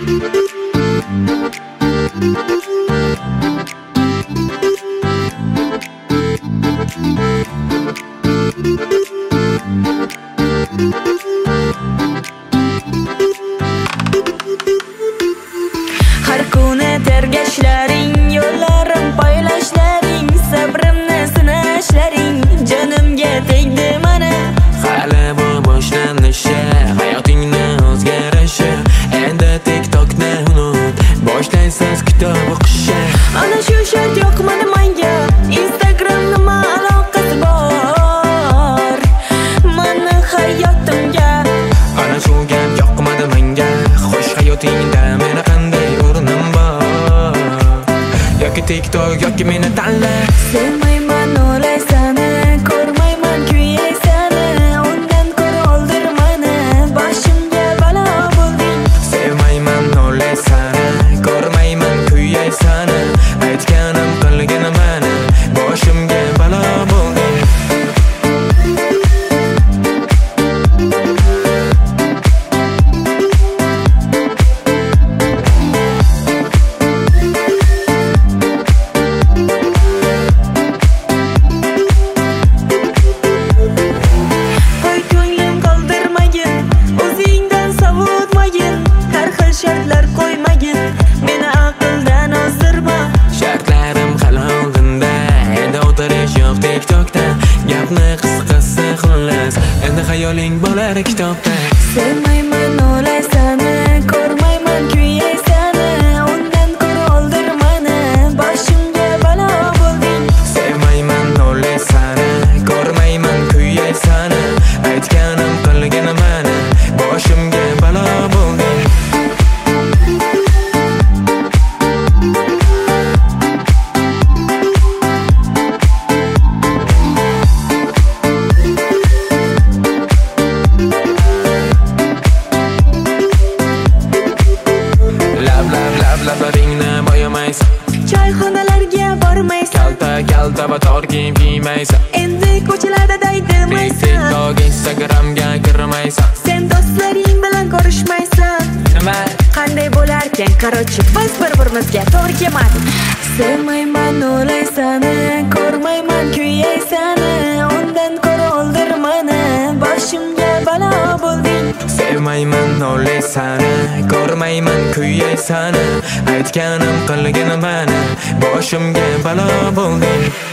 Har kuni tergashlaring, yo'llarim poylashlaring, sabrimni sinashlaring jonimga tegdi mana. Hali bu boshlanishi, hayotingni o'zgarishi. Endi TikTokni unut, boshlaysiz kitob o'qishni. Ana shu shart yoqmadi menga, Instagram nima aloqasi bor mani hayotimga? Ana shu gap yoqmadi menga, xo'sh hayotingda meni qanday o'rnim bor? Yoki TikTok yoki meni tanla. Sevmayman o'laysani, ko'rmayman kuyaysani, undan ko'ra o'ldirmani, boshimga balo bo'lding. Sevmayman o'laysani, ko'rmayman kuyaysani, aytganim qilganim mani, boshimga balo bo'lding. Voy ko'nglim qoldirmagin, o'zingdan savutmagin, har xil shartlar qo'ymagin, meni aqldan ozdirma. Shartlarim hali oldinda, endi o'tirish yo'q TikTokda. Gapni qisqasi xullas, endi xayoling bo'lar kitobda. Sevmayman o'laysani, ko'rmayman kuyaysani, undan ko'ra o'ldirmani, boshimga balo bo'lding. Sevmayman o'laysani, ko'rmayman kuyaysani, aytganim qilganim mani, boshimga balo bo'lding. Lablaringni boyamaysan, Choyxonalarga bormaysan, kalta va tor kiyim kiymaysan, endi ko'chalarda daydirmaysan, TikTok, Instagramga kirmaysan. sen do'stlaring bilan ko'rishmaysan. Nima? Qanday bo'larkan, qarochi biz bir-birimizga to'g'ri kelmadi. Sevmayman o'laysani, ko'rmayman kuyaysani, undan ko'ra o'ldirmani, boshimga balo bo'lding. Sevmayman o'laysani, ko'rmayman kuyaysani, aytganim qilganim mani, boshimga balo bo'lding.